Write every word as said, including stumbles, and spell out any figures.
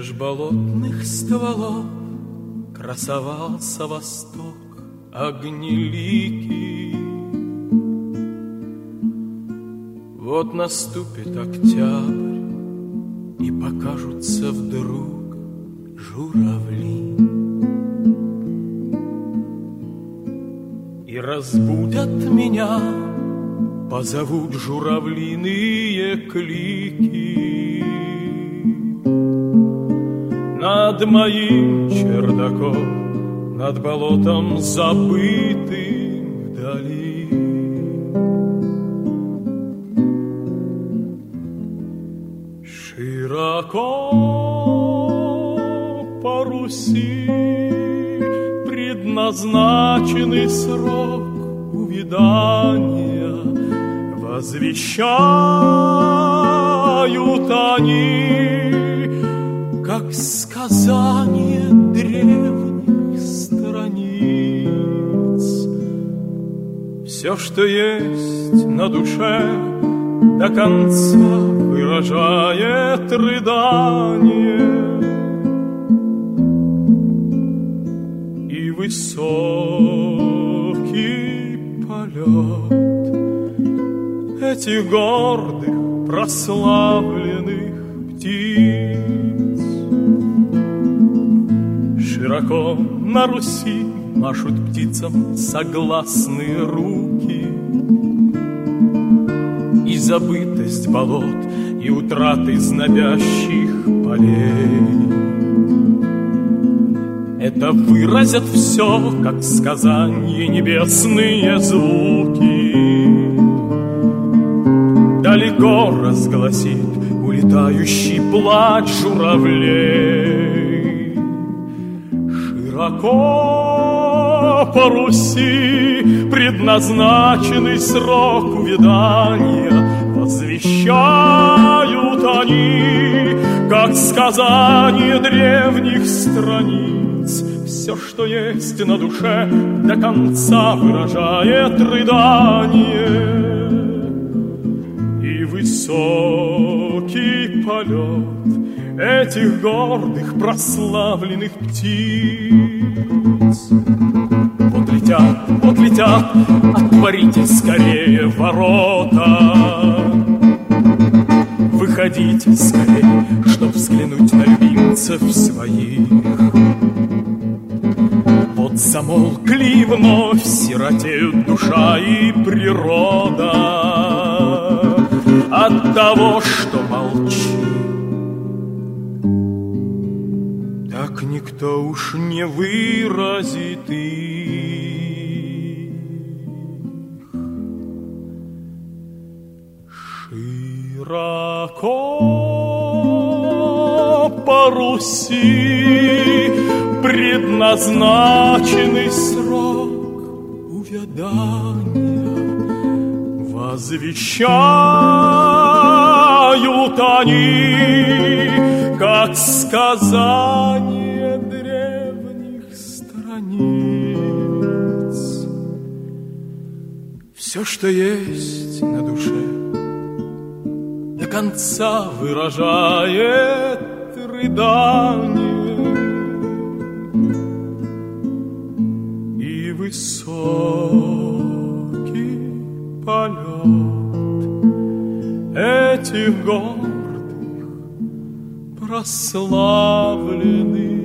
Меж болотных стволов красовался восток огнеликий. Вот наступит октябрь, и покажутся вдруг журавли, и разбудят меня, позовут журавлиные клики. Над моим чердаком, над болотом забытым вдали, широко по Руси предназначенный срок увядания возвещают они, как сказание древних страниц. Все, что есть на душе, до конца выражает рыдание. И высокий полет этих гордых прославленных птиц. Широко на Руси машут птицам согласные руки, и забытость болот, и утраты знобящих полей. Это выразят все, как сказанье, небесные звуки. Далеко разгласит улетающий плач журавлей. Широко по Руси предназначенный срок увядания возвещают они, как сказание древних страниц. Все, что есть на душе, до конца выражает рыдание. И высокий полет этих гордых прославленных птиц. Вот летят, вот летят, отворите скорее ворота. Выходите скорее, чтоб взглянуть на любимцев своих. Вот замолкли вновь, сиротеют душа и природа от того, что молчит. Так никто уж не выразит их. Широко по Руси предназначенный срок увядания возвещают они, как сказание древних страниц. Все, что есть на душе, до конца выражает рыдание. И высокий полет этих гордых прославленных